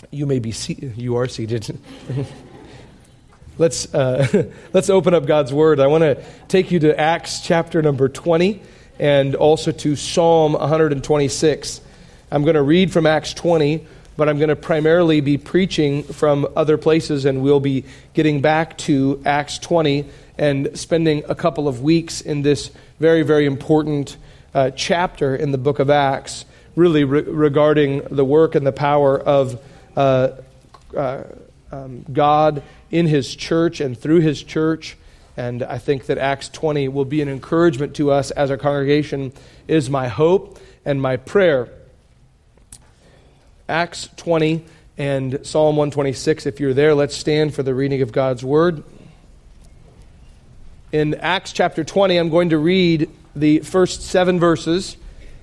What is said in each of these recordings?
You may be you are seated. Let's open up God's Word. I want to take you to Acts chapter number 20 and also to Psalm 126. I'm going to read from Acts 20, but I'm going to primarily be preaching from other places, and we'll be getting back to Acts 20 and spending a couple of weeks in this very, very important chapter in the book of Acts, really regarding the work and the power of God in His church and through His church. And I think that Acts 20 will be an encouragement to us as a congregation, is my hope and my prayer. Acts 20 and Psalm 126, if you're there, let's stand for the reading of God's Word. In Acts chapter 20, I'm going to read the first 7 verses.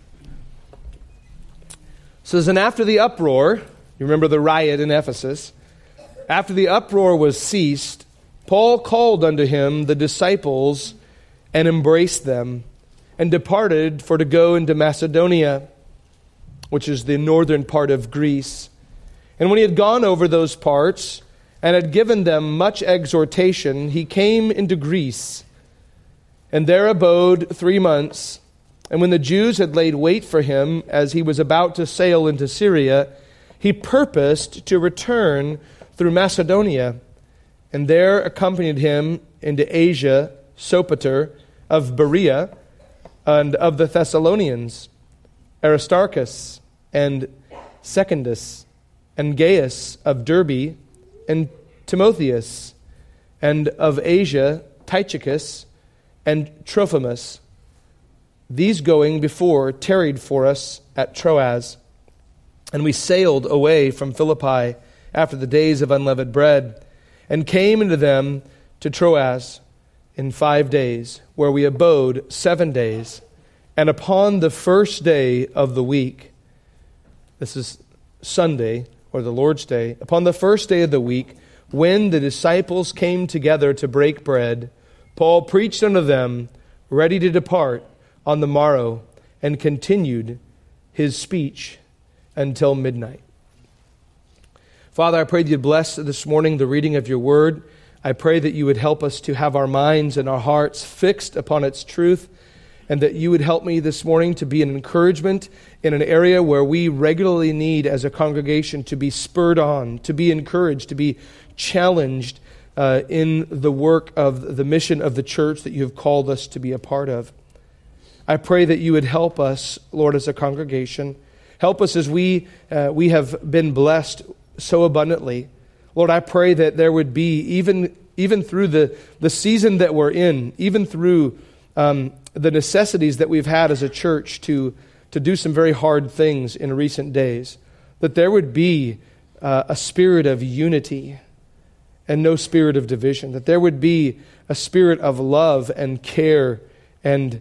It says, "And after the uproar," you remember the riot in Ephesus, "after the uproar was ceased, Paul called unto him the disciples and embraced them, and departed for to go into Macedonia, which is the northern part of Greece. And when he had gone over those parts, and had given them much exhortation, he came into Greece, and there abode 3 months. And when the Jews had laid wait for him, as he was about to sail into Syria, he purposed to return through Macedonia. And there accompanied him into Asia Sopater of Berea, and of the Thessalonians, Aristarchus, and Secundus, and Gaius of Derbe, and Timotheus, and of Asia Tychicus, and Trophimus. These going before tarried for us at Troas. And we sailed away from Philippi after the days of unleavened bread, and came into them to Troas in 5 days, where we abode 7 days. And upon the first day of the week," this is Sunday, or the Lord's Day, "upon the first day of the week, when the disciples came together to break bread, Paul preached unto them, ready to depart on the morrow, and continued his speech until midnight." Father, I pray that you'd bless this morning the reading of your word. I pray that you would help us to have our minds and our hearts fixed upon its truth, and that you would help me this morning to be an encouragement in an area where we regularly need as a congregation to be spurred on, to be encouraged, to be challenged in the work of the mission of the church that you have called us to be a part of. I pray that you would help us, Lord, as a congregation. Help us as we have been blessed so abundantly. Lord, I pray that there would be, even through the season that we're in, even through the necessities that we've had as a church to do some very hard things in recent days, that there would be a spirit of unity and no spirit of division, that there would be a spirit of love and care and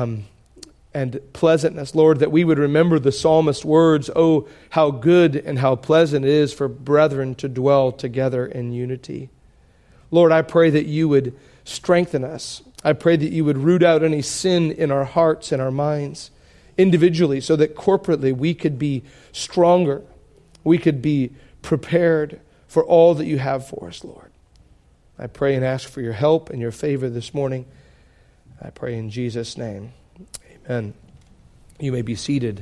pleasantness, Lord, that we would remember the psalmist's words, "Oh, how good and how pleasant it is for brethren to dwell together in unity." Lord, I pray that you would strengthen us. I pray that you would root out any sin in our hearts and our minds individually, so that corporately we could be stronger. We could be prepared for all that you have for us, Lord. I pray and ask for your help and your favor this morning. I pray in Jesus' name. Amen. You may be seated.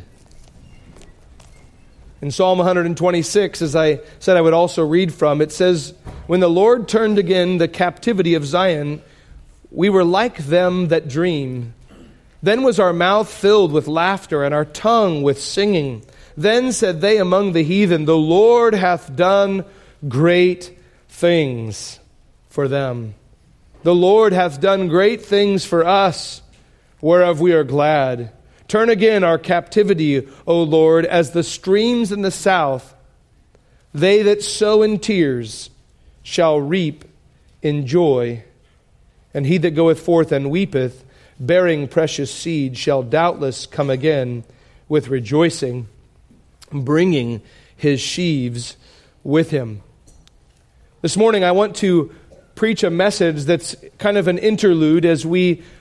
In Psalm 126, as I said I would also read from, it says, "When the Lord turned again the captivity of Zion, we were like them that dream. Then was our mouth filled with laughter, and our tongue with singing. Then said they among the heathen, The Lord hath done great things for them. The Lord hath done great things for us, whereof we are glad. Turn again our captivity, O Lord, as the streams in the south. They that sow in tears shall reap in joy. And he that goeth forth and weepeth, bearing precious seed, shall doubtless come again with rejoicing, bringing his sheaves with him." This morning I want to preach a message that's kind of an interlude as we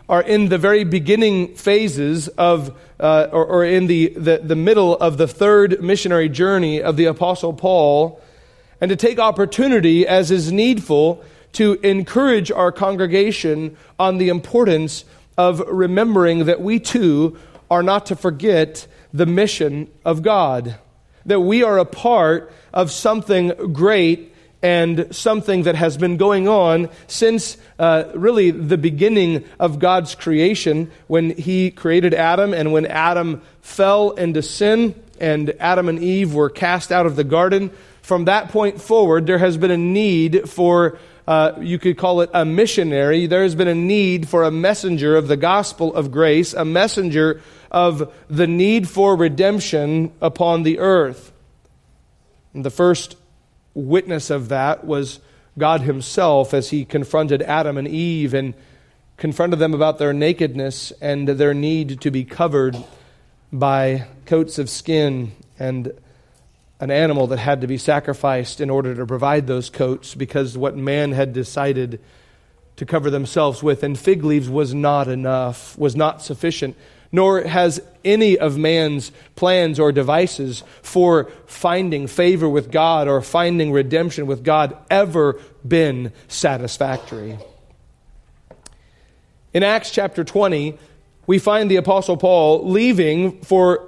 are in the very beginning phases of, or in the middle of the third missionary journey of the Apostle Paul, and to take opportunity, as is needful, to encourage our congregation on the importance of remembering that we too are not to forget the mission of God, that we are a part of something great and something that has been going on since really the beginning of God's creation, when He created Adam and when Adam fell into sin and Adam and Eve were cast out of the garden. From that point forward, there has been a need for, you could call it a missionary. There has been a need for a messenger of the gospel of grace, a messenger of the need for redemption upon the earth. And the first witness of that was God Himself, as He confronted Adam and Eve and confronted them about their nakedness and their need to be covered by coats of skin and an animal that had to be sacrificed in order to provide those coats, because what man had decided to cover themselves with, and fig leaves was not enough, was not sufficient, nor has any of man's plans or devices for finding favor with God or finding redemption with God ever been satisfactory. In Acts chapter 20, we find the Apostle Paul leaving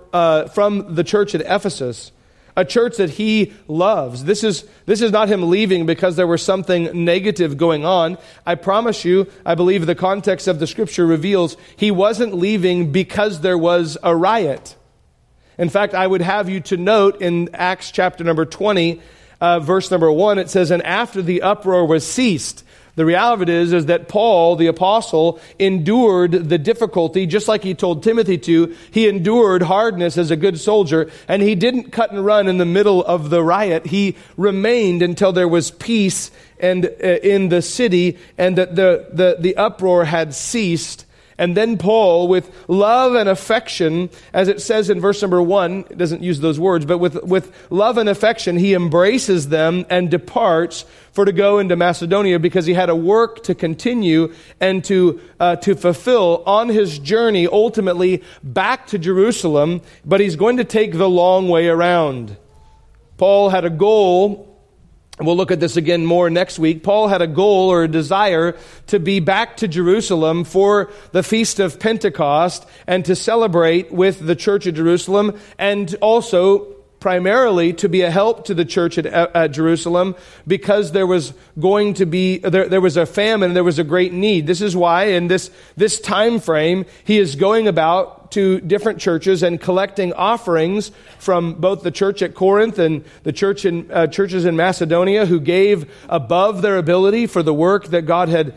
from the church at Ephesus, a church that he loves. This is not him leaving because there was something negative going on. I promise you, I believe the context of the Scripture reveals he wasn't leaving because there was a riot. In fact, I would have you to note in Acts chapter number 20, verse number 1, it says, "And after the uproar was ceased." The reality is that Paul, the apostle, endured the difficulty, just like he told Timothy to. He endured hardness as a good soldier, and he didn't cut and run in the middle of the riot. He remained until there was peace and in the city, and that the uproar had ceased. And then Paul, with love and affection, as it says in verse number 1, it doesn't use those words, but with love and affection, he embraces them and departs for to go into Macedonia, because he had a work to continue and to fulfill on his journey, ultimately back to Jerusalem, but he's going to take the long way around. Paul had a goal. We'll look at this again more next week. Paul had a goal or a desire to be back to Jerusalem for the Feast of Pentecost and to celebrate with the church at Jerusalem, and also primarily to be a help to the church at Jerusalem, because there was going to be, there was a famine, there was a great need. This is why in this time frame, he is going about to different churches and collecting offerings from both the church at Corinth and the churches in Macedonia, who gave above their ability for the work that God had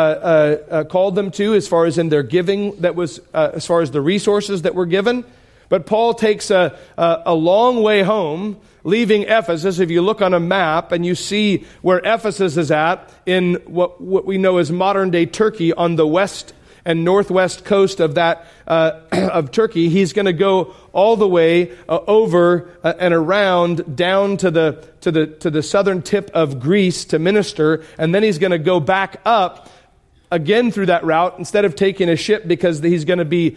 called them to, as far as in their giving, that was as far as the resources that were given. But Paul takes a long way home, leaving Ephesus. If you look on a map and you see where Ephesus is at in what we know as modern-day Turkey, on the west and northwest coast of that of Turkey, he's going to go all the way over and around down to the southern tip of Greece to minister, and then he's going to go back up again through that route instead of taking a ship, because he's going to be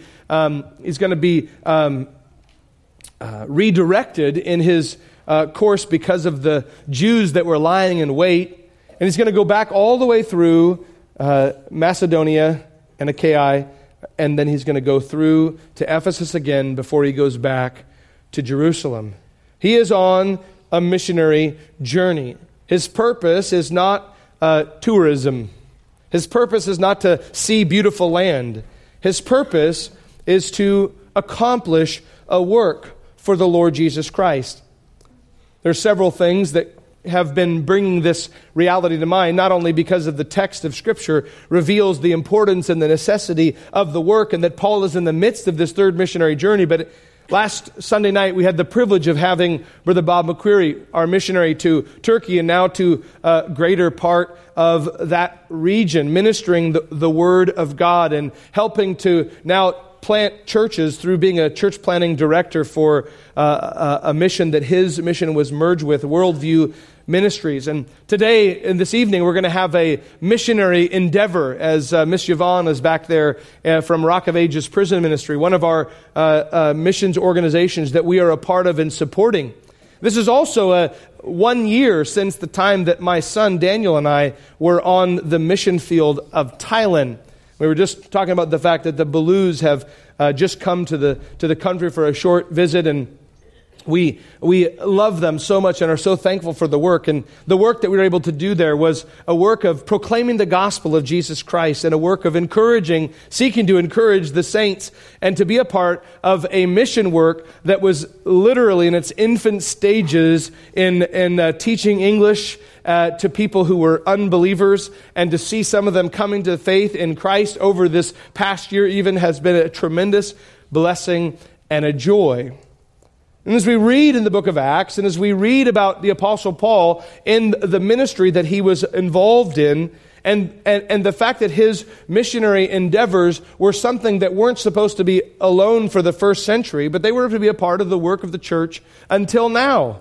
redirected in his course because of the Jews that were lying in wait, and he's going to go back all the way through Macedonia and Achaia, and then he's going to go through to Ephesus again before he goes back to Jerusalem. He is on a missionary journey. His purpose is not tourism. His purpose is not to see beautiful land. His purpose is to accomplish a work for the Lord Jesus Christ. There are several things that have been bringing this reality to mind, not only because of the text of Scripture reveals the importance and the necessity of the work, and that Paul is in the midst of this third missionary journey, but last Sunday night we had the privilege of having Brother Bob McQuarrie, our missionary to Turkey and now to a greater part of that region, ministering the Word of God and helping to now plant churches through being a church planting director for a mission that his mission was merged with, Worldview Ministries. And today, and this evening, we're going to have a missionary endeavor as Miss Yvonne is back there from Rock of Ages Prison Ministry, one of our missions organizations that we are a part of and supporting. This is also 1 year since the time that my son Daniel and I were on the mission field of Thailand. We were just talking about the fact that the Balus have just come to the country for a short visit, and we love them so much and are so thankful for the work. And the work that we were able to do there was a work of proclaiming the gospel of Jesus Christ and a work of seeking to encourage the saints and to be a part of a mission work that was literally in its infant stages in teaching English to people who were unbelievers, and to see some of them coming to faith in Christ over this past year even has been a tremendous blessing and a joy. And as we read in the book of Acts, and as we read about the Apostle Paul in the ministry that he was involved in, and the fact that his missionary endeavors were something that weren't supposed to be alone for the first century, but they were to be a part of the work of the church until now.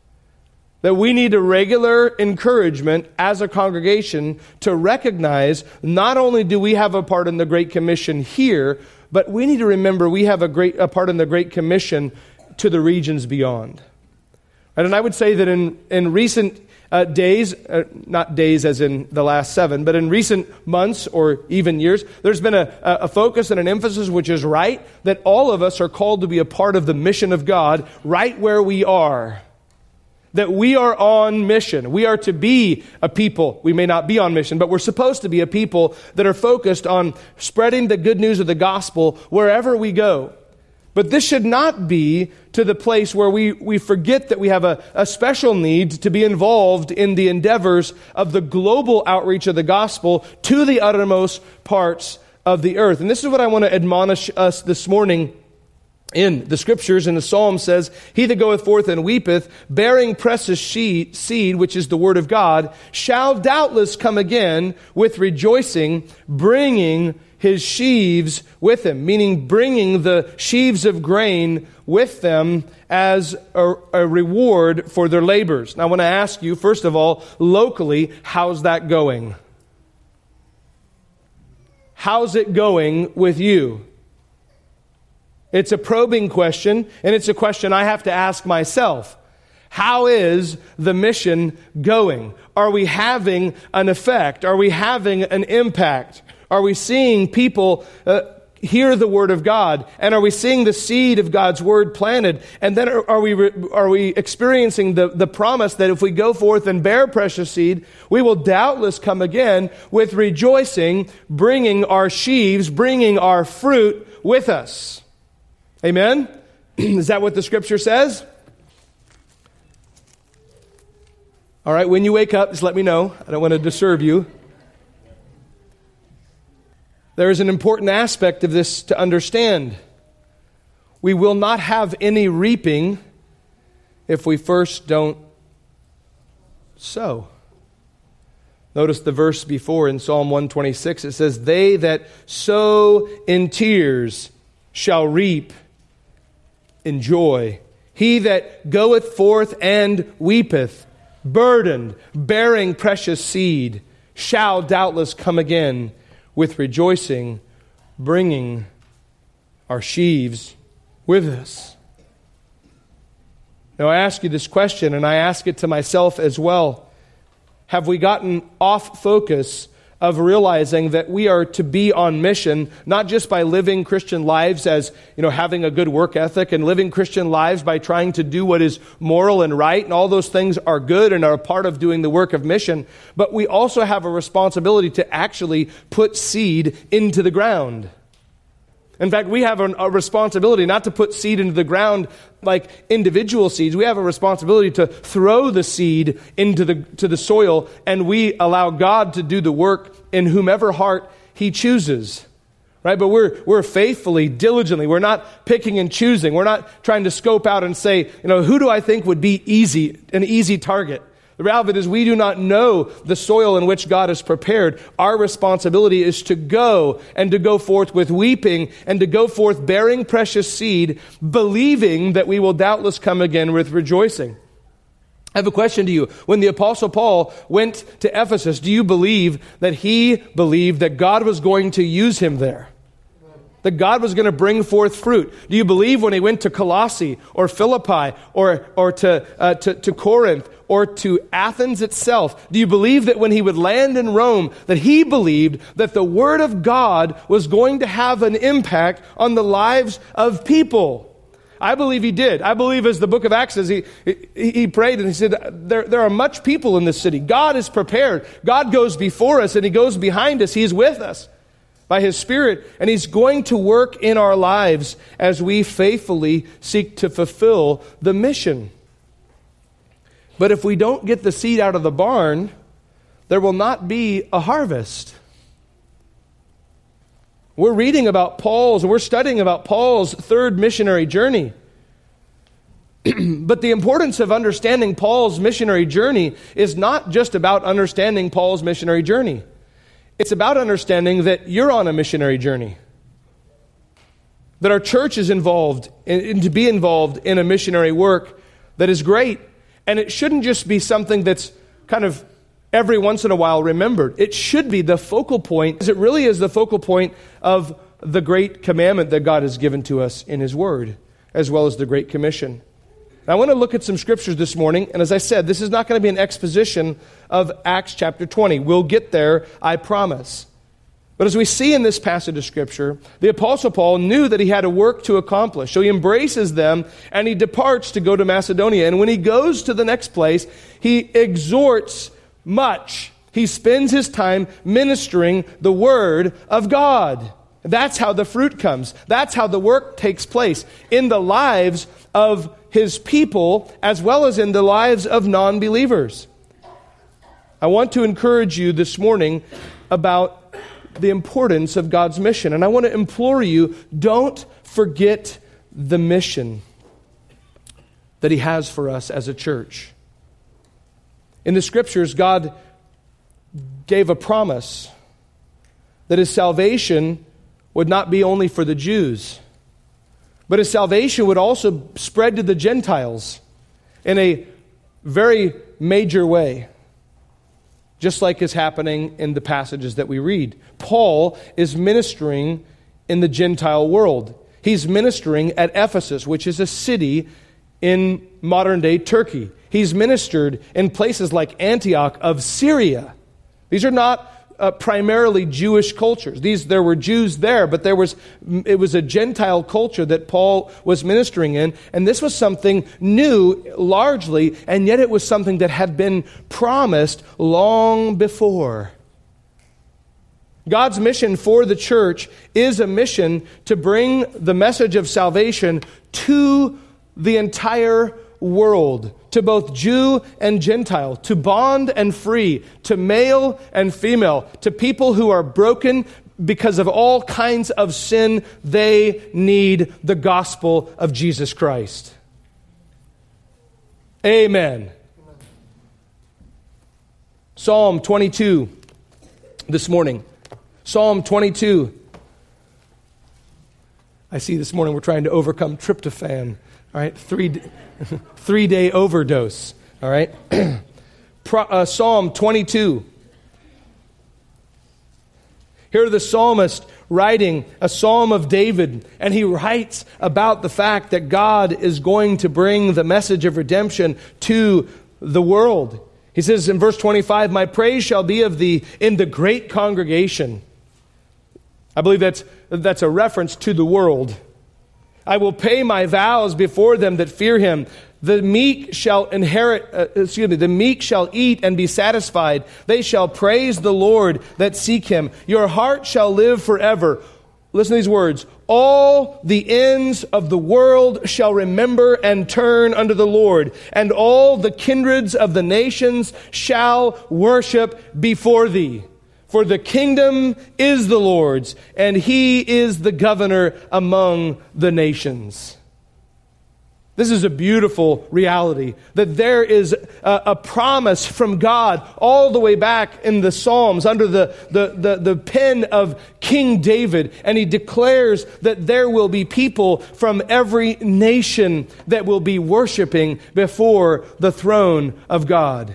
That we need a regular encouragement as a congregation to recognize not only do we have a part in the Great Commission here, but we need to remember we have a part in the Great Commission to the regions beyond. And I would say that in recent days, not days as in the last 7, but in recent months or even years, there's been a focus and an emphasis which is right, that all of us are called to be a part of the mission of God right where we are. That we are on mission. We are to be a people. We may not be on mission, but we're supposed to be a people that are focused on spreading the good news of the gospel wherever we go. But this should not be to the place where we forget that we have a special need to be involved in the endeavors of the global outreach of the gospel to the uttermost parts of the earth. And this is what I want to admonish us this morning in the scriptures. And the psalm says, "He that goeth forth and weepeth, bearing precious seed, which is the word of God, shall doubtless come again with rejoicing, bringing his sheaves with him," meaning bringing the sheaves of grain with them as a reward for their labors. Now I want to ask you, first of all, locally, how's that going? How's it going with you? It's a probing question, and it's a question I have to ask myself. How is the mission going? Are we having an effect? Are we having an impact? Are we seeing people hear the word of God? And are we seeing the seed of God's word planted? And then are we experiencing the promise that if we go forth and bear precious seed, we will doubtless come again with rejoicing, bringing our sheaves, bringing our fruit with us? Amen? Is that what the scripture says? All right, when you wake up, just let me know. I don't want to disturb you. There is an important aspect of this to understand. We will not have any reaping if we first don't sow. Notice the verse before in Psalm 126. It says, "They that sow in tears shall reap in joy. He that goeth forth and weepeth, burdened, bearing precious seed, shall doubtless come again with rejoicing, bringing our sheaves with us." Now I ask you this question, and I ask it to myself as well. Have we gotten off focus of realizing that we are to be on mission, not just by living Christian lives as, having a good work ethic and living Christian lives by trying to do what is moral and right, and all those things are good and are a part of doing the work of mission, but we also have a responsibility to actually put seed into the ground. In fact, we have a responsibility not to put seed into the ground like individual seeds. We have a responsibility to throw the seed into the soil, and we allow God to do the work in whomever heart He chooses. Right? But we're faithfully, diligently. We're not picking and choosing. We're not trying to scope out and say, who do I think would be an easy target? The reality of it is we do not know the soil in which God has prepared. Our responsibility is to go and to go forth with weeping and to go forth bearing precious seed, believing that we will doubtless come again with rejoicing. I have a question to you. When the Apostle Paul went to Ephesus, do you believe that he believed that God was going to use him there? That God was going to bring forth fruit? Do you believe when he went to Colossae or Philippi or to Corinth or to Athens itself, do you believe that when he would land in Rome, that he believed that the Word of God was going to have an impact on the lives of people? I believe he did. I believe, as the book of Acts says, he prayed and he said, there are much people in this city. God is prepared. God goes before us and he goes behind us. He's with us by his Spirit, and he's going to work in our lives as we faithfully seek to fulfill the mission. But if we don't get the seed out of the barn, there will not be a harvest. We're reading about we're studying about Paul's third missionary journey. But the importance of understanding Paul's missionary journey is not just about understanding Paul's missionary journey. It's about understanding that you're on a missionary journey. That our church is involved, and to be involved in a missionary work that is great. And it shouldn't just be something that's kind of every once in a while remembered. It should be the focal point, as it really is the focal point of the great commandment that God has given to us in his Word, as well as the Great Commission. Now, I want to look at some scriptures this morning, and as I said, this is not going to be an exposition of Acts chapter 20. We'll get there, I promise. But as we see in this passage of Scripture, the Apostle Paul knew that he had a work to accomplish. So he embraces them, and he departs to go to Macedonia. And when he goes to the next place, he exhorts much. He spends his time ministering the Word of God. That's how the fruit comes. That's how the work takes place in the lives of his people as well as in the lives of non-believers. I want to encourage you this morning about the importance of God's mission. And I want to implore you, don't forget the mission that he has for us as a church. In the Scriptures, God gave a promise that his salvation would not be only for the Jews, but his salvation would also spread to the Gentiles in a very major way, just like is happening in the passages that we read. Paul is ministering in the Gentile world. He's ministering at Ephesus, which is a city in modern-day Turkey. He's ministered in places like Antioch of Syria. These are not primarily Jewish cultures. There were Jews there, but it was a Gentile culture that Paul was ministering in, and this was something new largely, and yet it was something that had been promised long before. God's mission for the church is a mission to bring the message of salvation to the entire world, to both Jew and Gentile, to bond and free, to male and female, to people who are broken because of all kinds of sin. They need the gospel of Jesus Christ. Amen. Psalm 22 this morning. Psalm 22. I see this morning we're trying to overcome tryptophan. All right, 3-day overdose. All right, Psalm 22. Here the psalmist writing a psalm of David, and he writes about the fact that God is going to bring the message of redemption to the world. He says in verse 25, "My praise shall be of thee in the great congregation." I believe that's a reference to the world. "I will pay my vows before them that fear him. The meek shall the meek shall eat and be satisfied. They shall praise the Lord that seek him. Your heart shall live forever." Listen to these words. "All the ends of the world shall remember and turn unto the Lord, and all the kindreds of the nations shall worship before thee. For the kingdom is the Lord's, and he is the governor among the nations." This is a beautiful reality, that there is a promise from God all the way back in the Psalms under the pen of King David. And he declares that there will be people from every nation that will be worshiping before the throne of God.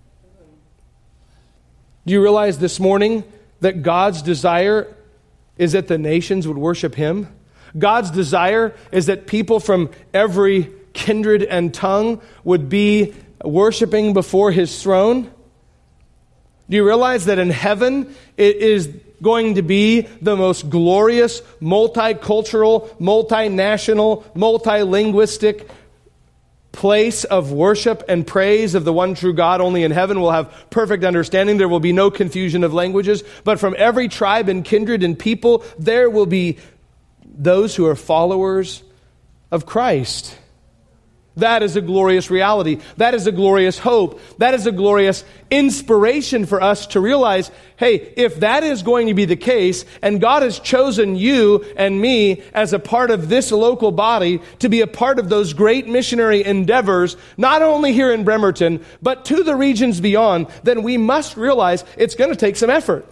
Do you realize this morning that God's desire is that the nations would worship Him? God's desire is that people from every kindred and tongue would be worshiping before His throne. Do you realize that in heaven it is going to be the most glorious, multicultural, multinational, multilinguistic place of worship and praise of the one true God? Only in heaven we'll have perfect understanding. There will be no confusion of languages. But from every tribe and kindred and people, there will be those who are followers of Christ. That is a glorious reality. That is a glorious hope. That is a glorious inspiration for us to realize, hey, if that is going to be the case, and God has chosen you and me as a part of this local body to be a part of those great missionary endeavors, not only here in Bremerton, but to the regions beyond, then we must realize it's going to take some effort.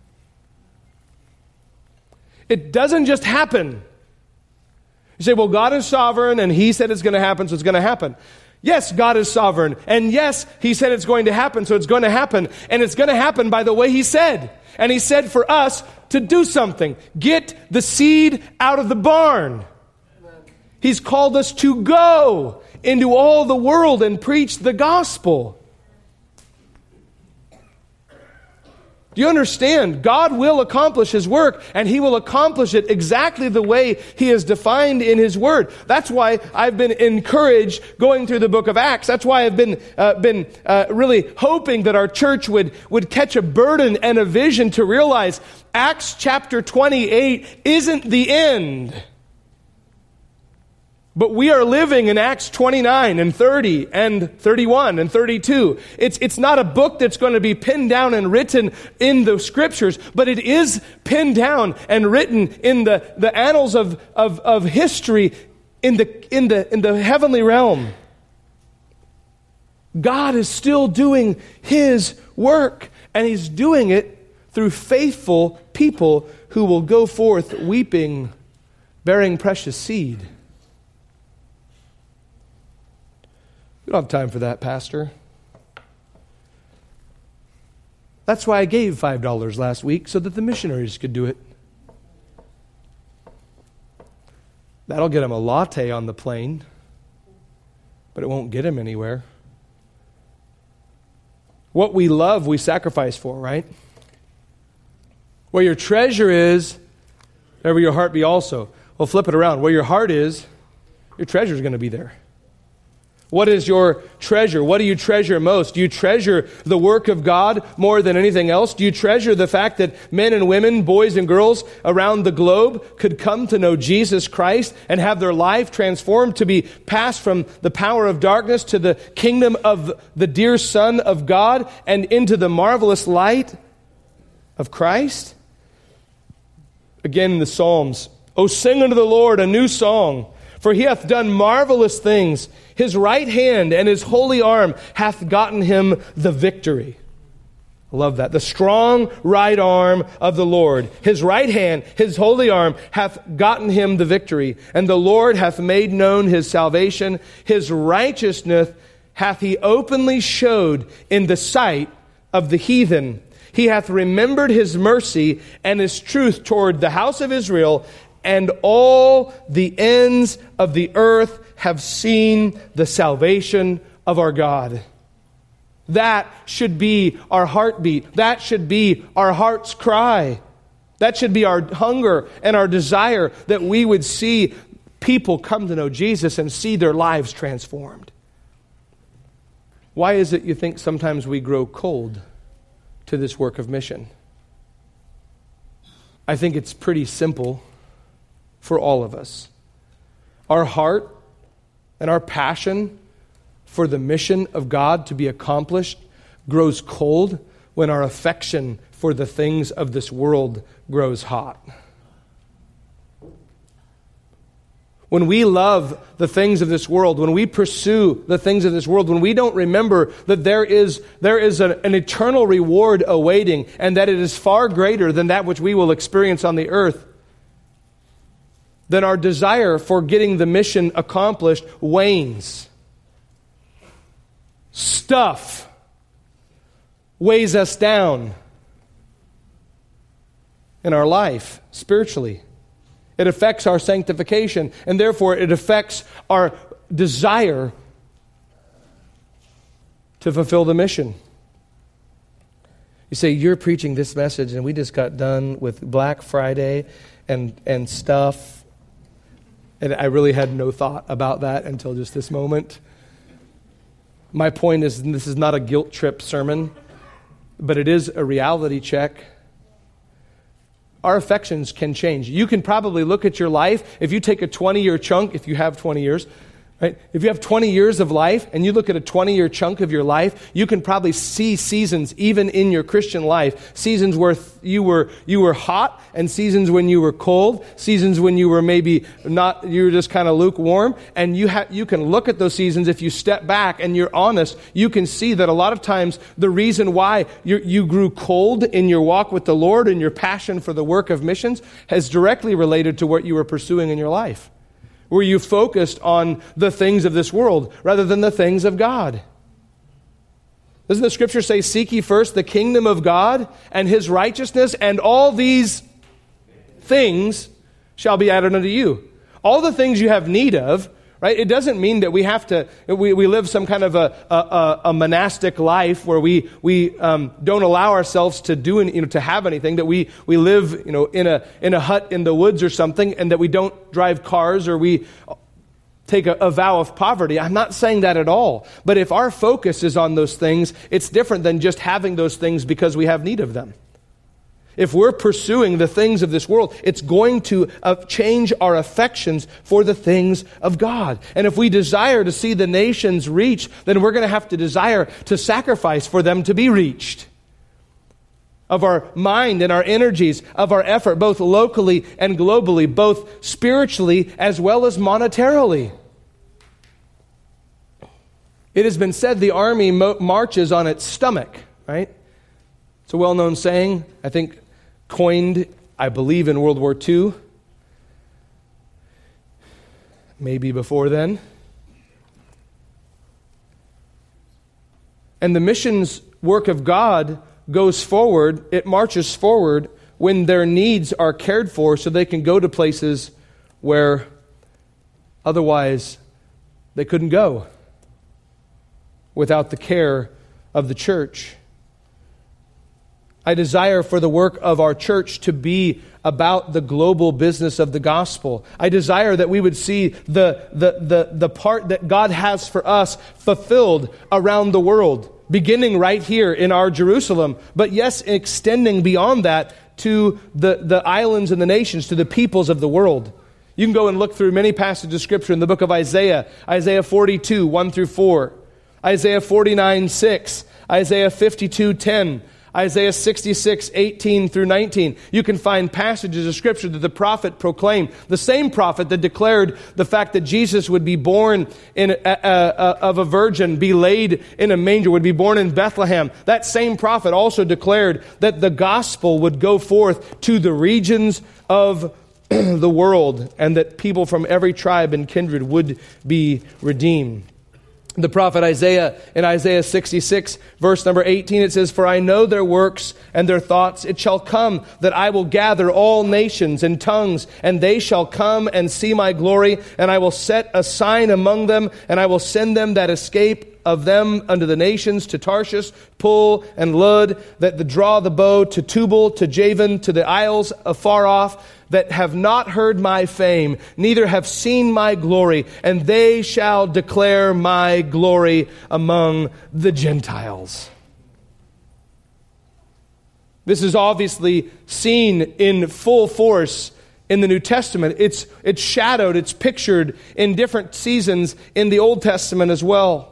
It doesn't just happen. You say, well, God is sovereign, and He said it's going to happen, so it's going to happen. Yes, God is sovereign, and yes, He said it's going to happen, so it's going to happen, and it's going to happen by the way He said. And He said for us to do something. Get the seed out of the barn. He's called us to go into all the world and preach the gospel. Do you understand? God will accomplish His work, and He will accomplish it exactly the way He has defined in His Word. That's why I've been encouraged going through the book of Acts. That's why I've been really hoping that our church would catch a burden and a vision to realize Acts chapter 28 isn't the end. But we are living in Acts 29 and 30 and 31 and 32. It's not a book that's going to be pinned down and written in the Scriptures, but it is pinned down and written in the annals of history in the heavenly realm. God is still doing His work, and He's doing it through faithful people who will go forth weeping, bearing precious seed. We don't have time for that, Pastor. That's why I gave $5 last week, so that the missionaries could do it. That'll get them a latte on the plane, but it won't get them anywhere. What we love, we sacrifice for, right? Where your treasure is, there will your heart be also. Well, flip it around. Where your heart is, your treasure is going to be there. What is your treasure? What do you treasure most? Do you treasure the work of God more than anything else? Do you treasure the fact that men and women, boys and girls around the globe could come to know Jesus Christ and have their life transformed to be passed from the power of darkness to the kingdom of the dear Son of God and into the marvelous light of Christ? Again in the Psalms, "O sing unto the Lord a new song, for He hath done marvelous things. His right hand and His holy arm hath gotten Him the victory." I love that. The strong right arm of the Lord. His right hand, His holy arm hath gotten Him the victory. And the Lord hath made known His salvation. His righteousness hath He openly showed in the sight of the heathen. He hath remembered His mercy and His truth toward the house of Israel, and all the ends of the earth have seen the salvation of our God. That should be our heartbeat. That should be our heart's cry. That should be our hunger and our desire, that we would see people come to know Jesus and see their lives transformed. Why is it you think sometimes we grow cold to this work of mission? I think it's pretty simple for all of us. Our heart and our passion for the mission of God to be accomplished grows cold when our affection for the things of this world grows hot. when we love the things of this world, when we pursue the things of this world, when we don't remember that there is an eternal reward awaiting and that it is far greater than that which we will experience on the earth, then our desire for getting the mission accomplished wanes. Stuff weighs us down in our life spiritually. It affects our sanctification, and therefore it affects our desire to fulfill the mission. You say, you're preaching this message, and we just got done with Black Friday and stuff. And I really had no thought about that until just this moment. My point is, this is not a guilt trip sermon, but it is a reality check. Our affections can change. You can probably look at your life. If you take a 20-year chunk, if you have 20 years, right? If you have 20 years of life and you look at a 20-year chunk of your life, you can probably see seasons, even in your Christian life, seasons where you were hot and seasons when you were cold, seasons when you were maybe not, you were just kind of lukewarm. And you can look at those seasons. If you step back and you're honest, you can see that a lot of times the reason why you grew cold in your walk with the Lord and your passion for the work of missions has directly related to what you were pursuing in your life. Were you focused on the things of this world rather than the things of God? Doesn't the Scripture say, seek ye first the kingdom of God and His righteousness, and all these things shall be added unto you? All the things you have need of, right? It doesn't mean that we have to, we live some kind of a monastic life where we don't allow ourselves to do, to have anything, that we live, in a hut in the woods or something, and that we don't drive cars or we take a vow of poverty. I'm not saying that at all. But if our focus is on those things, it's different than just having those things because we have need of them. If we're pursuing the things of this world, it's going to change our affections for the things of God. And if we desire to see the nations reach, then we're going to have to desire to sacrifice for them to be reached. Of our mind and our energies, of our effort, both locally and globally, both spiritually as well as monetarily. It has been said the army marches on its stomach, right? It's a well-known saying, I think coined, I believe, in World War II. Maybe before then. And the missions work of God goes forward, it marches forward when their needs are cared for so they can go to places where otherwise they couldn't go without the care of the church. I desire for the work of our church to be about the global business of the gospel. I desire that we would see the part that God has for us fulfilled around the world, beginning right here in our Jerusalem, but yes, extending beyond that to the islands and the nations, to the peoples of the world. You can go and look through many passages of Scripture in the book of Isaiah, Isaiah 42, 1 through 4, Isaiah 49, 6, Isaiah 52, 10, Isaiah 66, 18 through 19. You can find passages of Scripture that the prophet proclaimed. The same prophet that declared the fact that Jesus would be born of a virgin, be laid in a manger, would be born in Bethlehem. That same prophet also declared that the gospel would go forth to the regions of the world and that people from every tribe and kindred would be redeemed. The prophet Isaiah, in Isaiah 66, verse number 18, it says, "For I know their works and their thoughts. It shall come that I will gather all nations and tongues, and they shall come and see my glory. And I will set a sign among them, and I will send them that escape of them unto the nations, to Tarshish, Pul, and Lud, that draw the bow, to Tubal, to Javan, to the isles afar off, that have not heard my fame, neither have seen my glory, and they shall declare my glory among the Gentiles." This is obviously seen in full force in the New Testament. It's shadowed, it's pictured in different seasons in the Old Testament as well.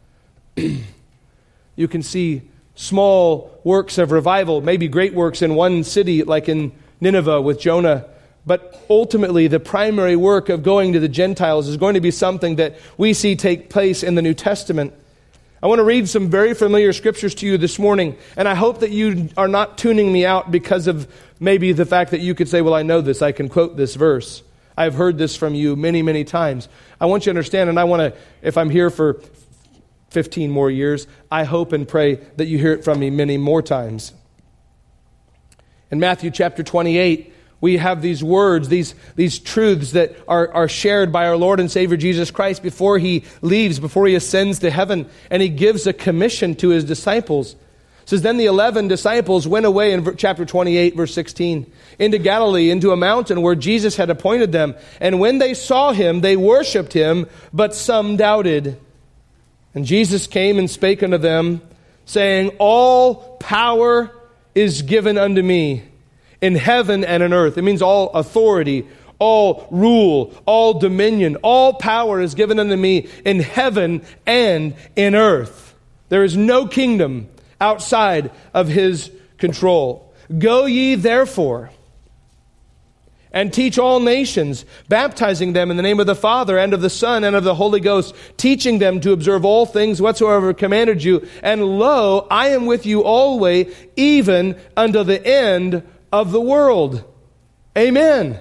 You can see small works of revival, maybe great works in one city, like in Nineveh with Jonah But ultimately, the primary work of going to the Gentiles is going to be something that we see take place in the New Testament. I want to read some very familiar scriptures to you this morning, and I hope that you are not tuning me out because of maybe the fact that you could say, well, I know this, I can quote this verse. I've heard this from you many, many times. I want you to understand, and I want to, if I'm here for 15 more years, I hope and pray that you hear it from me many more times. In Matthew chapter 28, we have these words, these truths that are shared by our Lord and Savior Jesus Christ before He leaves, before He ascends to heaven, and He gives a commission to His disciples. It says, then the 11 disciples went away in chapter 28, verse 16, into Galilee, into a mountain where Jesus had appointed them. And when they saw Him, they worshipped Him, but some doubted. And Jesus came and spake unto them, saying, all power is given unto me in heaven and in earth. It means all authority, all rule, all dominion, all power is given unto me in heaven and in earth. There is no kingdom outside of His control. Go ye therefore and teach all nations, baptizing them in the name of the Father and of the Son and of the Holy Ghost, teaching them to observe all things whatsoever commanded you. And lo, I am with you always, even unto the end of the world. Amen.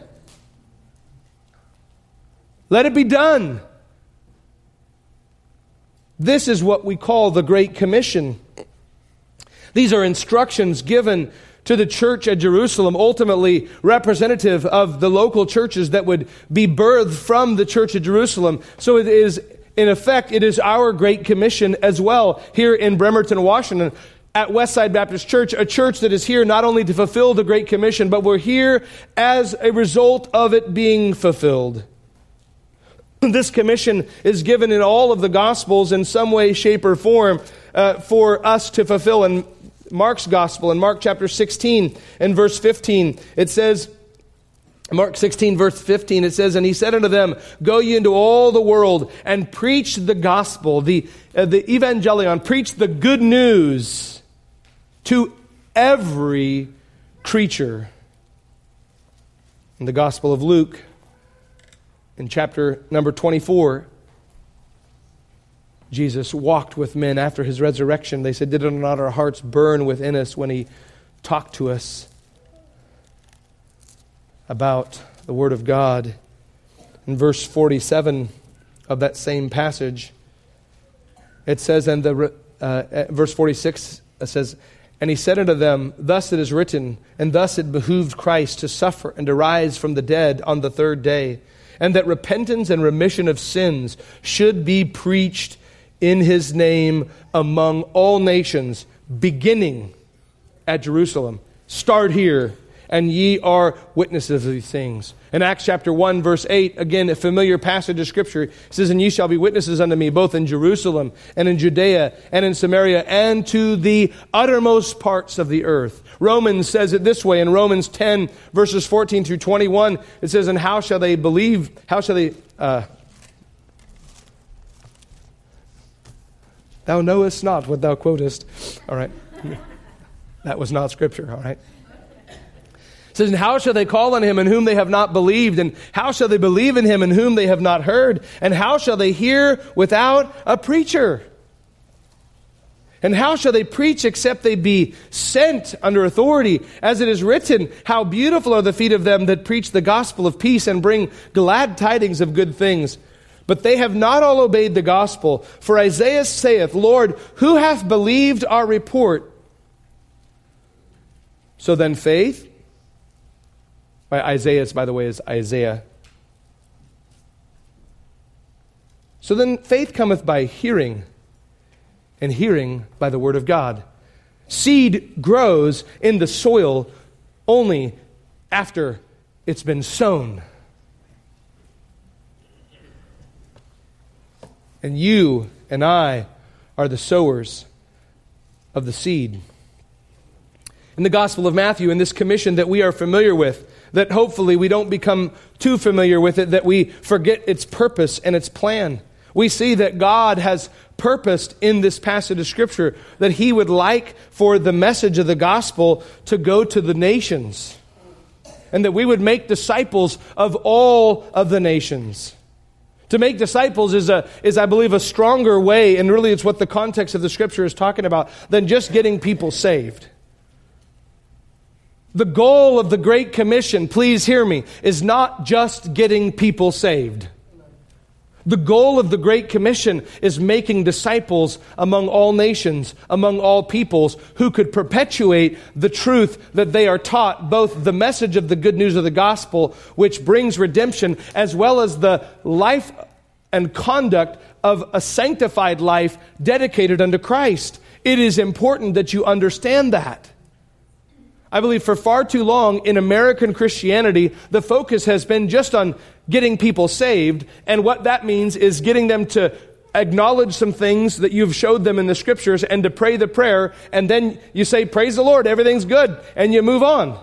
Let it be done. This is what we call the Great Commission. These are instructions given to the church at Jerusalem, ultimately representative of the local churches that would be birthed from the church at Jerusalem. So it is, in effect, it is our Great Commission as well here in Bremerton, Washington, at Westside Baptist Church, a church that is here not only to fulfill the Great Commission, but we're here as a result of it being fulfilled. This commission is given in all of the Gospels in some way, shape, or form for us to fulfill. In Mark's Gospel, in Mark chapter 16 and verse 15, it says, Mark 16 verse 15, it says, and He said unto them, go ye into all the world and preach the gospel, the evangelion, preach the good news to every creature. In the Gospel of Luke, in chapter number 24, Jesus walked with men after His resurrection. They said, did not our hearts burn within us when He talked to us about the Word of God? In verse 47 of that same passage, it says, verse 46, it says, and He said unto them, thus it is written, and thus it behooved Christ to suffer and to rise from the dead on the third day, and that repentance and remission of sins should be preached in His name among all nations, beginning at Jerusalem. Start here, and ye are witnesses of these things. In Acts chapter 1, verse 8, again, a familiar passage of Scripture, it says, and ye shall be witnesses unto me, both in Jerusalem and in Judea and in Samaria and to the uttermost parts of the earth. Romans says it this way, in Romans 10, verses 14 through 21, it says, and how shall they believe, how shall they... Thou knowest not what thou quotest. All right. That was not Scripture, all right. It says, and how shall they call on Him in whom they have not believed? And how shall they believe in Him in whom they have not heard? And how shall they hear without a preacher? And how shall they preach except they be sent under authority? As it is written, how beautiful are the feet of them that preach the gospel of peace and bring glad tidings of good things. But they have not all obeyed the gospel. For Isaiah saith, Lord, who hath believed our report? So then faith... Isaiah, by the way, is Isaiah. So then faith cometh by hearing, and hearing by the word of God. Seed grows in the soil only after it's been sown. And you and I are the sowers of the seed. In the Gospel of Matthew, in this commission that we are familiar with, that hopefully we don't become too familiar with it, that we forget its purpose and its plan. We see that God has purposed in this passage of Scripture that He would like for the message of the gospel to go to the nations. and that we would make disciples of all of the nations. To make disciples is, I believe, a stronger way, and really it's what the context of the Scripture is talking about, than just getting people saved. The goal of the Great Commission, please hear me, is not just getting people saved. The goal of the Great Commission is making disciples among all nations, among all peoples, who could perpetuate the truth that they are taught, both the message of the good news of the gospel, which brings redemption, as well as the life and conduct of a sanctified life dedicated unto Christ. It is important that you understand that. I believe for far too long in American Christianity, the focus has been just on getting people saved, and what that means is getting them to acknowledge some things that you've showed them in the Scriptures and to pray the prayer, and then you say, praise the Lord, everything's good, and you move on.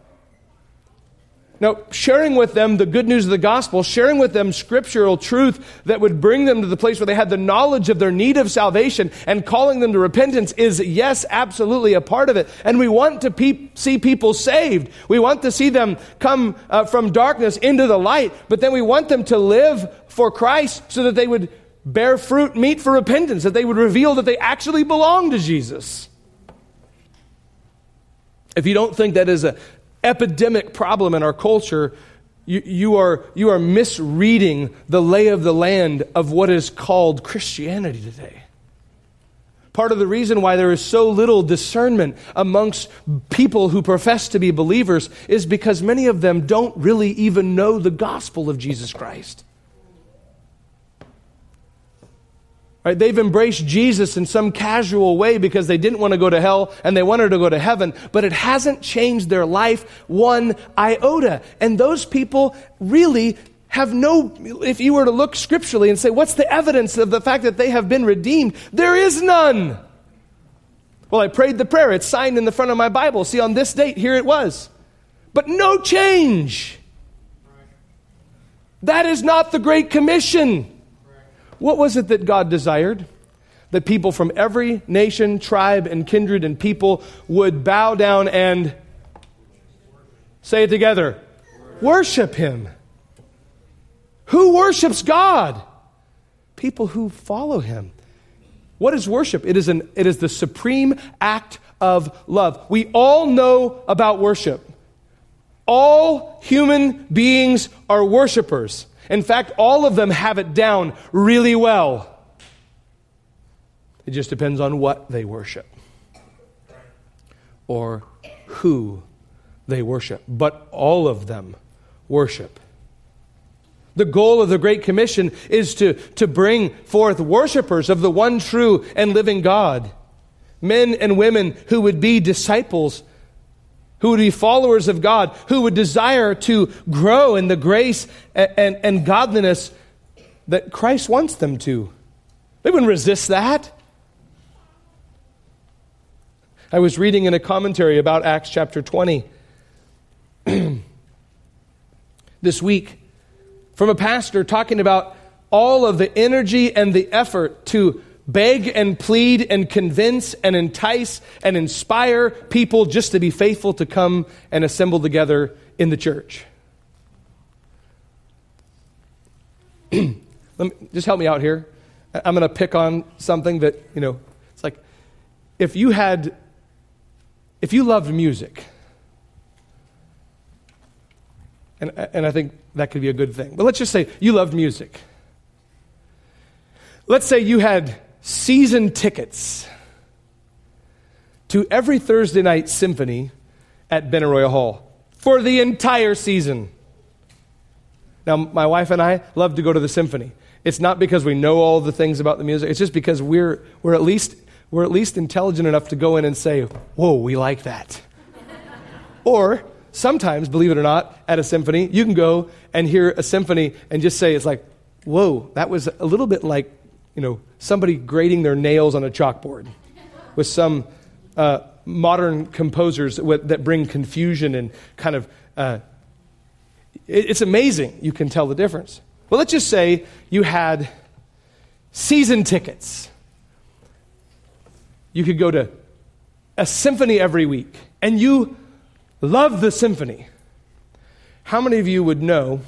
Now, sharing with them the good news of the gospel, sharing with them scriptural truth that would bring them to the place where they had the knowledge of their need of salvation and calling them to repentance is, yes, absolutely a part of it. And we want to see people saved. We want to see them come from darkness into the light, but then we want them to live for Christ so that they would bear fruit meet for repentance, that they would reveal that they actually belong to Jesus. If you don't think that is an epidemic problem in our culture, you are misreading the lay of the land of what is called Christianity today. Part of the reason why there is so little discernment amongst people who profess to be believers is because many of them don't really even know the gospel of Jesus Christ. Right? They've embraced Jesus in some casual way because they didn't want to go to hell and they wanted to go to heaven, but it hasn't changed their life one iota. And those people really have no, if you were to look scripturally and say, what's the evidence of the fact that they have been redeemed? There is none. Well, I prayed the prayer. It's signed in the front of my Bible. See, on this date, here it was. But no change. That is not the Great Commission. What was it that God desired? That people from every nation, tribe, and kindred and people would bow down and say it together. Worship Him. Who worships God? People who follow Him. What is worship? It is the supreme act of love. We all know about worship. All human beings are worshipers. In fact, all of them have it down really well. It just depends on what they worship or who they worship. But all of them worship. The goal of the Great Commission is to bring forth worshipers of the one true and living God. Men and women who would be disciples, who would be followers of God, who would desire to grow in the grace and godliness that Christ wants them to. They wouldn't resist that. I was reading in a commentary about Acts chapter 20 this week from a pastor talking about all of the energy and the effort to beg and plead and convince and entice and inspire people just to be faithful to come and assemble together in the church. Just help me out here. I'm going to pick on something that, it's like if you loved music, and I think that could be a good thing. But let's just say you loved music. Let's say you had season tickets to every Thursday night symphony at Benaroya Hall for the entire season. Now, my wife and I love to go to the symphony. It's not because we know all the things about the music. It's just because we're at least intelligent enough to go in and say, "Whoa, we like that." Or sometimes, believe it or not, at a symphony, you can go and hear a symphony and just say, it's like, "Whoa, that was a little bit like somebody grating their nails on a chalkboard," with some modern composers that bring confusion and kind of, it's amazing. You can tell the difference. Well, let's just say you had season tickets. You could go to a symphony every week, and you love the symphony. How many of you would know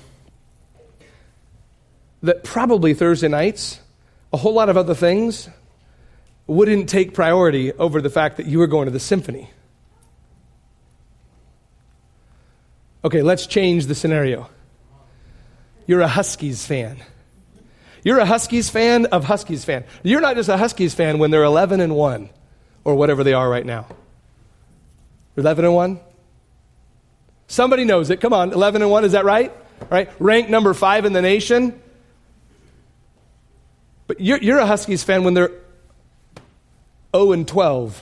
that probably Thursday nights, a whole lot of other things wouldn't take priority over the fact that you were going to the symphony? Okay, let's change the scenario. You're a Huskies fan. You're a Huskies fan of Huskies fan. You're not just a Huskies fan when they're 11-1 or whatever they are right now. 11-1? Somebody knows it. Come on, 11-1, is that right? Right? Ranked number 5 in the nation. But you're a Huskies fan when they're 0-12.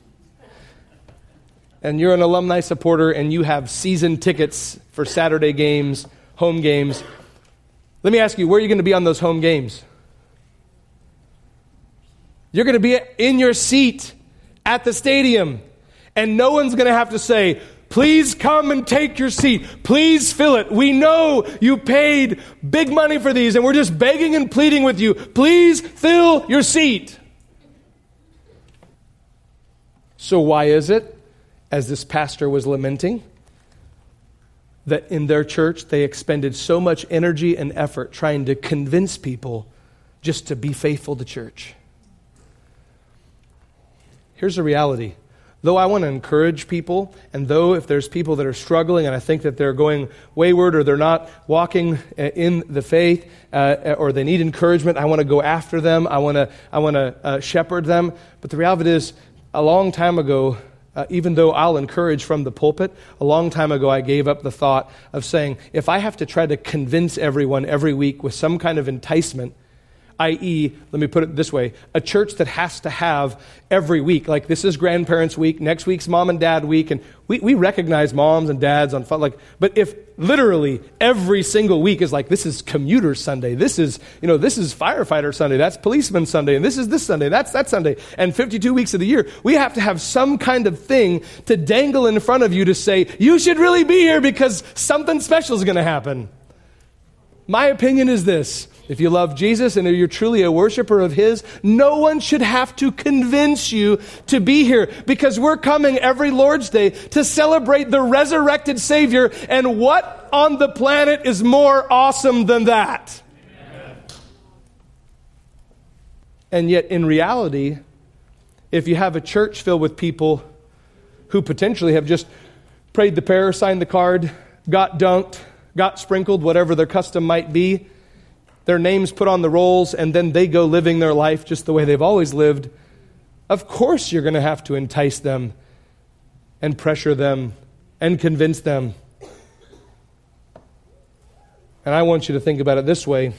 And you're an alumni supporter and you have season tickets for Saturday games, home games. Let me ask you, where are you going to be on those home games? You're going to be in your seat at the stadium. And no one's going to have to say, please come and take your seat. Please fill it. We know you paid big money for these and we're just begging and pleading with you. Please fill your seat. So why is it, as this pastor was lamenting, that in their church they expended so much energy and effort trying to convince people just to be faithful to church? Here's the reality. Though I want to encourage people, and though if there's people that are struggling and I think that they're going wayward or they're not walking in the faith or they need encouragement, I want to go after them. I want to shepherd them. But the reality is, a long time ago, even though I'll encourage from the pulpit, a long time ago I gave up the thought of saying, if I have to try to convince everyone every week with some kind of enticement, i.e., let me put it this way, a church that has to have every week, like this is grandparents week, next week's mom and dad week, and we recognize moms and dads on fun, but if literally every single week is like, this is commuter Sunday, this is firefighter Sunday, that's policeman Sunday, and this is this Sunday, that's that Sunday, and 52 weeks of the year, we have to have some kind of thing to dangle in front of you to say, you should really be here because something special is going to happen. My opinion is this: if you love Jesus and you're truly a worshiper of His, no one should have to convince you to be here, because we're coming every Lord's Day to celebrate the resurrected Savior, and what on the planet is more awesome than that? Amen. And yet in reality, if you have a church filled with people who potentially have just prayed the prayer, signed the card, got dunked, got sprinkled, whatever their custom might be, their names put on the rolls, and then they go living their life just the way they've always lived, of course you're going to have to entice them and pressure them and convince them. And I want you to think about it this way.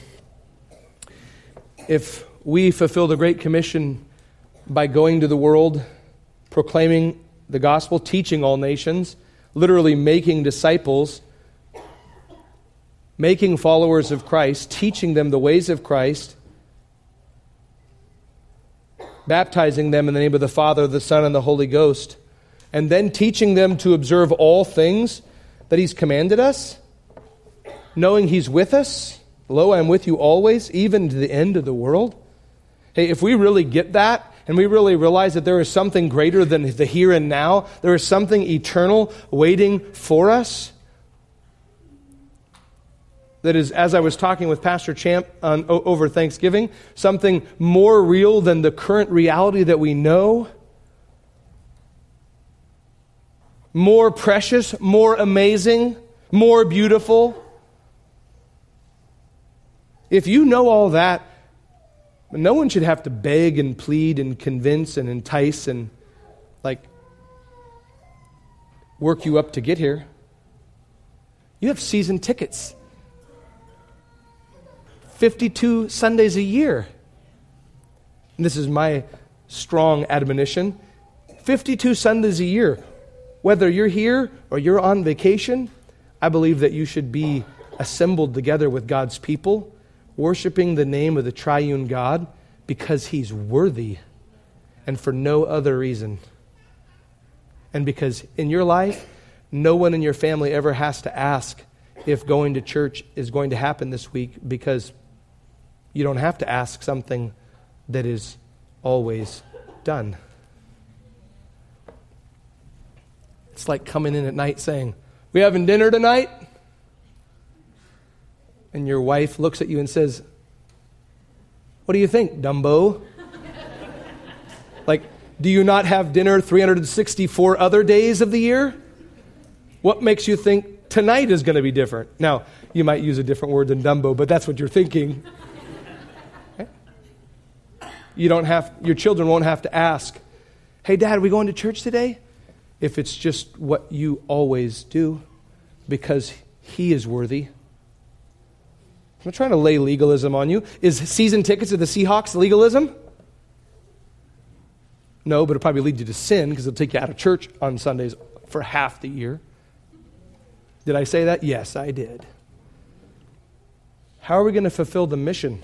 If we fulfill the Great Commission by going to the world, proclaiming the gospel, teaching all nations, literally making disciples, making followers of Christ, teaching them the ways of Christ, baptizing them in the name of the Father, the Son, and the Holy Ghost, and then teaching them to observe all things that He's commanded us, knowing He's with us. Lo, I am with you always, even to the end of the world. Hey, if we really get that, and we really realize that there is something greater than the here and now, there is something eternal waiting for us, that is, as I was talking with Pastor Champ over Thanksgiving, something more real than the current reality that we know, more precious, more amazing, more beautiful. If you know all that, no one should have to beg and plead and convince and entice and work you up to get here. You have season tickets. 52 Sundays a year. And this is my strong admonition. 52 Sundays a year. Whether you're here or you're on vacation, I believe that you should be assembled together with God's people, worshiping the name of the triune God because He's worthy and for no other reason. And because in your life, no one in your family ever has to ask if going to church is going to happen this week, because you don't have to ask something that is always done. It's like coming in at night saying, "We having dinner tonight?" and your wife looks at you and says, "What do you think, Dumbo?" Like, do you not have dinner 364 other days of the year? What makes you think tonight is going to be different? Now, you might use a different word than Dumbo, but that's what you're thinking. Okay? Your children won't have to ask, "Hey, Dad, are we going to church today?" If it's just what you always do, because He is worthy. I'm not trying to lay legalism on you. Is season tickets to the Seahawks legalism? No, but it'll probably lead you to sin because it'll take you out of church on Sundays for half the year. Did I say that? Yes, I did. How are we going to fulfill the mission?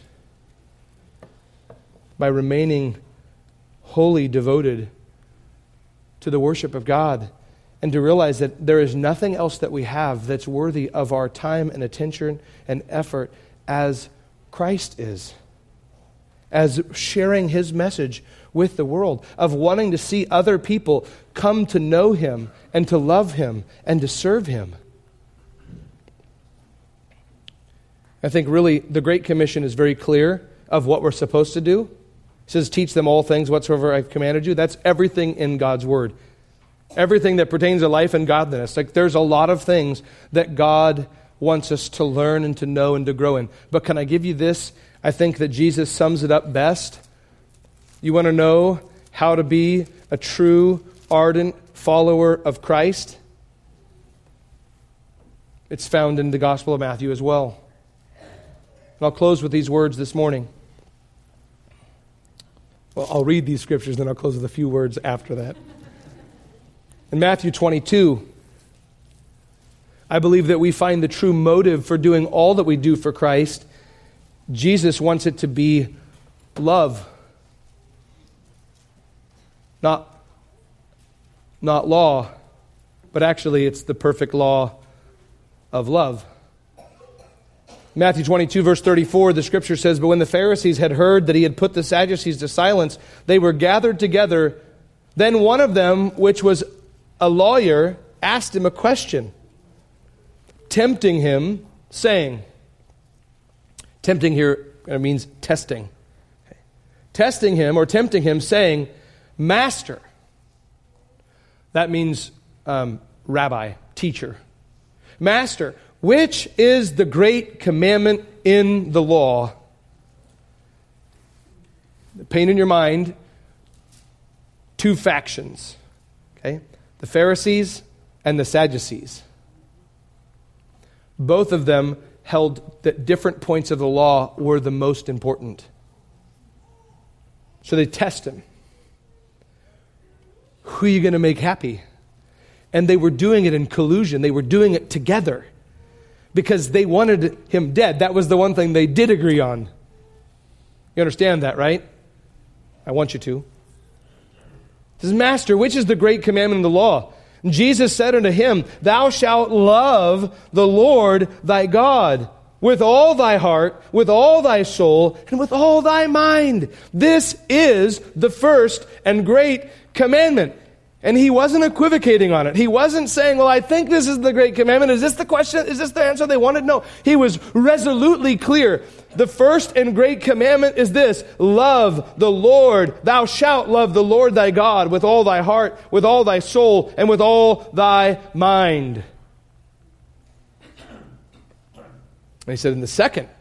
By remaining wholly devoted to the worship of God, and to realize that there is nothing else that we have that's worthy of our time and attention and effort as Christ is. As sharing His message with the world, of wanting to see other people come to know Him and to love Him and to serve Him. I think really the Great Commission is very clear of what we're supposed to do. It says, "Teach them all things whatsoever I've commanded you." That's everything in God's Word. Everything that pertains to life and godliness. Like, there's a lot of things that God wants us to learn and to know and to grow in. But can I give you this? I think that Jesus sums it up best. You want to know how to be a true, ardent follower of Christ? It's found in the Gospel of Matthew as well. And I'll close with these words this morning. Well, I'll read these scriptures, then I'll close with a few words after that. In Matthew 22, I believe that we find the true motive for doing all that we do for Christ. Jesus wants it to be love. Not law, but actually it's the perfect law of love. Matthew 22, verse 34, the scripture says, "But when the Pharisees had heard that He had put the Sadducees to silence, they were gathered together. Then one of them, which was a lawyer, asked Him a question, tempting Him, saying," tempting here means testing. Okay. Testing Him or tempting Him, saying, "Master." That means rabbi, teacher. "Master, which is the great commandment in the law?" Paint in your mind two factions. Okay? The Pharisees and the Sadducees. Both of them held that different points of the law were the most important. So they test Him. Who are you going to make happy? And they were doing it in collusion. They were doing it together because they wanted Him dead. That was the one thing they did agree on. You understand that, right? I want you to. It says, "Master, which is the great commandment in the law?" And Jesus said unto him, "Thou shalt love the Lord thy God with all thy heart, with all thy soul, and with all thy mind. This is the first and great commandment." And He wasn't equivocating on it. He wasn't saying, "Well, I think this is the great commandment. Is this the question? Is this the answer they wanted?" No. He was resolutely clear. The first and great commandment is this: love the Lord. Thou shalt love the Lord thy God with all thy heart, with all thy soul, and with all thy mind. And He said, "And the second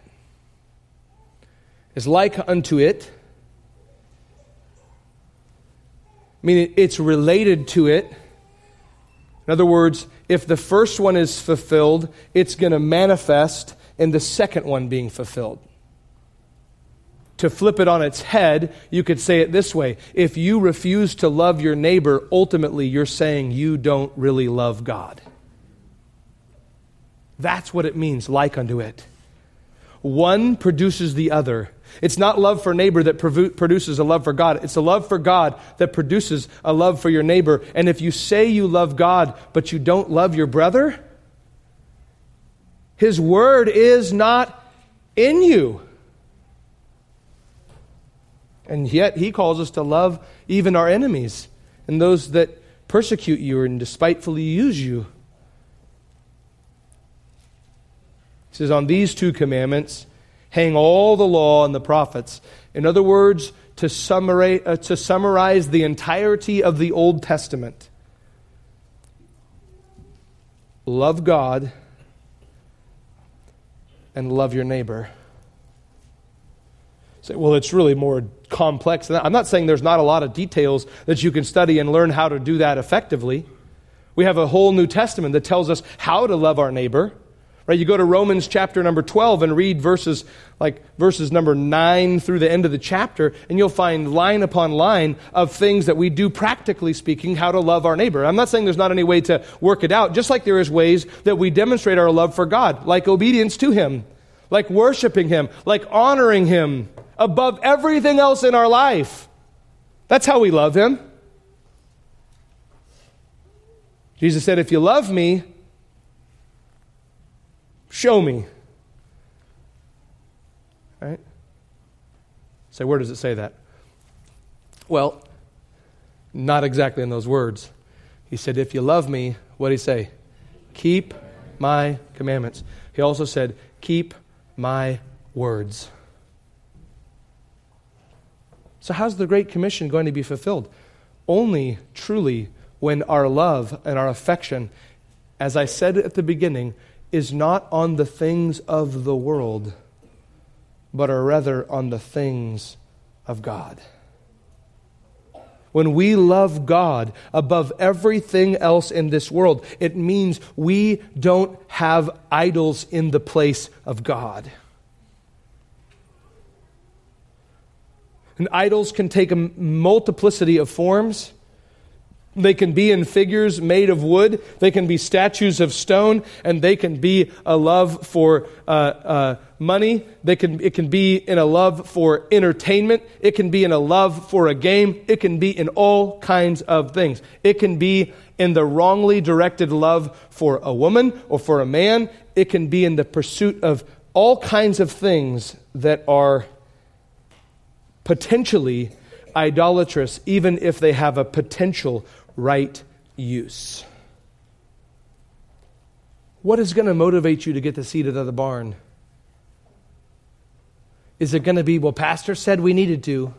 is like unto it." I mean, it's related to it. In other words, if the first one is fulfilled, it's going to manifest in the second one being fulfilled. To flip it on its head, you could say it this way: if you refuse to love your neighbor, ultimately you're saying you don't really love God. That's what it means, like unto it. One produces the other. It's not love for neighbor that produces a love for God. It's a love for God that produces a love for your neighbor. And if you say you love God, but you don't love your brother, His word is not in you. And yet He calls us to love even our enemies and those that persecute you and despitefully use you. says, on these two commandments hang all the law and the prophets. In other words, to summarize the entirety of the Old Testament. Love God and love your neighbor. Say, well, it's really more complex than that. I'm not saying there's not a lot of details that you can study and learn how to do that effectively. We have a whole New Testament that tells us how to love our neighbor. Right? You go to Romans chapter number 12 and read verses number 9 through the end of the chapter, and you'll find line upon line of things that we do practically speaking, how to love our neighbor. I'm not saying there's not any way to work it out, just like there is ways that we demonstrate our love for God, like obedience to Him, like worshiping Him, like honoring Him above everything else in our life. That's how we love Him. Jesus said, if you love me, show me. Right? So where does it say that? Well, not exactly in those words. He said, if you love me, what did he say? Keep my commandments. He also said, keep my words. So how's the Great Commission going to be fulfilled? Only truly when our love and our affection, as I said at the beginning, is not on the things of the world, but are rather on the things of God. When we love God above everything else in this world, it means we don't have idols in the place of God. And idols can take a multiplicity of forms. They can be in figures made of wood. They can be statues of stone, and they can be a love for money. It can be in a love for entertainment. It can be in a love for a game. It can be in all kinds of things. It can be in the wrongly directed love for a woman or for a man. It can be in the pursuit of all kinds of things that are potentially idolatrous, even if they have a potential right use. What is going to motivate you to get the seat out of the barn? Is it going to be, well, Pastor said we needed to?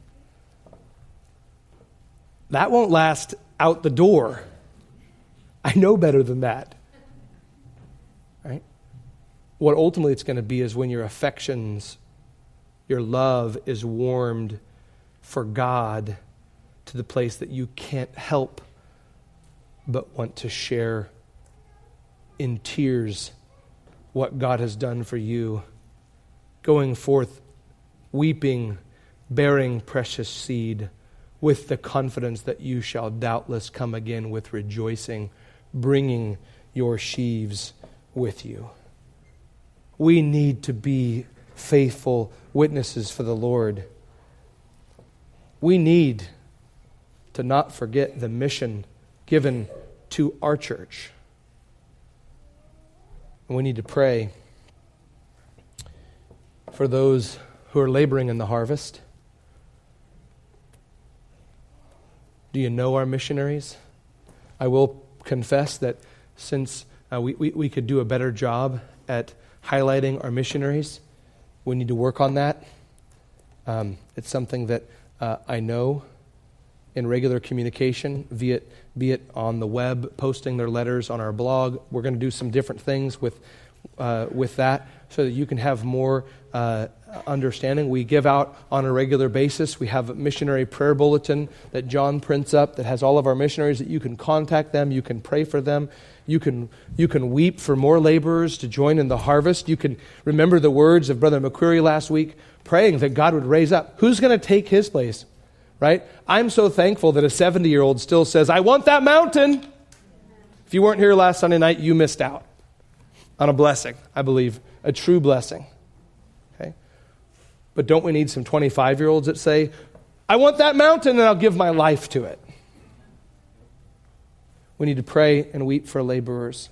That won't last out the door. I know better than that. Right? What ultimately it's going to be is when your affections, your love is warmed for God to the place that you can't help but want to share in tears what God has done for you, going forth weeping, bearing precious seed with the confidence that you shall doubtless come again with rejoicing, bringing your sheaves with you. We need to be faithful witnesses for the Lord. We need to not forget the mission given to our church. And we need to pray for those who are laboring in the harvest. Do you know our missionaries? I will confess that since we could do a better job at highlighting our missionaries, we need to work on that. It's something that I know in regular communication, be it on the web, posting their letters on our blog. We're going to do some different things with that so that you can have more understanding. We give out on a regular basis. We have a missionary prayer bulletin that John prints up that has all of our missionaries that you can contact them, you can pray for them, you can weep for more laborers to join in the harvest. You can remember the words of Brother McQuarrie last week, praying that God would raise up. Who's going to take his place? Right? I'm so thankful that a 70-year-old still says, I want that mountain. If you weren't here last Sunday night, you missed out on a blessing, I believe, a true blessing. Okay? But don't we need some 25-year-olds that say, I want that mountain and I'll give my life to it? We need to pray and weep for laborers.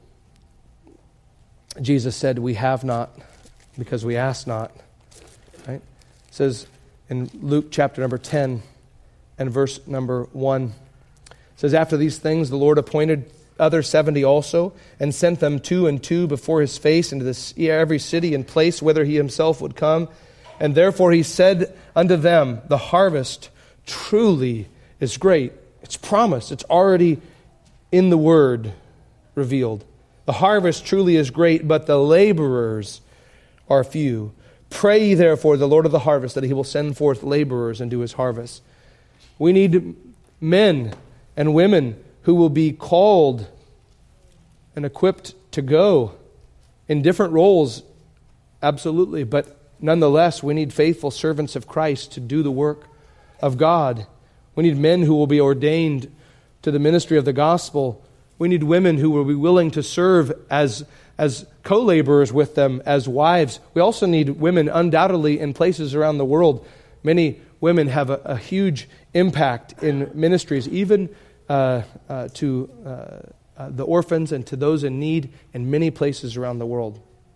Jesus said, we have not because we ask not. Right? It says in Luke chapter number 10 and verse number 1, it says, after these things the Lord appointed other 70 also, and sent them 2 and 2 before his face into every city and place whither he himself would come. And therefore he said unto them, the harvest truly is great. It's promised. It's already in the word revealed. The harvest truly is great, but the laborers are few. Pray ye therefore the Lord of the harvest that he will send forth laborers into his harvest. We need men and women who will be called and equipped to go in different roles, absolutely, but nonetheless, we need faithful servants of Christ to do the work of God. We need men who will be ordained to the ministry of the gospel. We need women who will be willing to serve as co-laborers with them, as wives. We also need women undoubtedly in places around the world. Many women have a huge impact in ministries, even to the orphans and to those in need in many places around the world.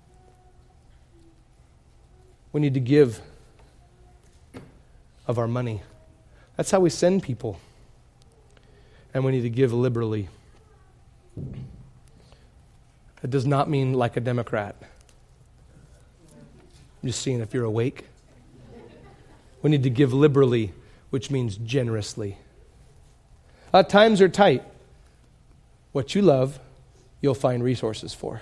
We need to give of our money. That's how we send people. And we need to give liberally. It does not mean like a Democrat. I'm just seeing if you're awake. We need to give liberally, which means generously. Times are tight. What you love, you'll find resources for.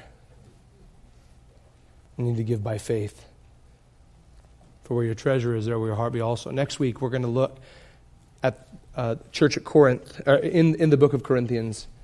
You need to give by faith. For where your treasure is, there will your heart be also. Next week, we're going to look at church at Corinth, in the book of Corinthians.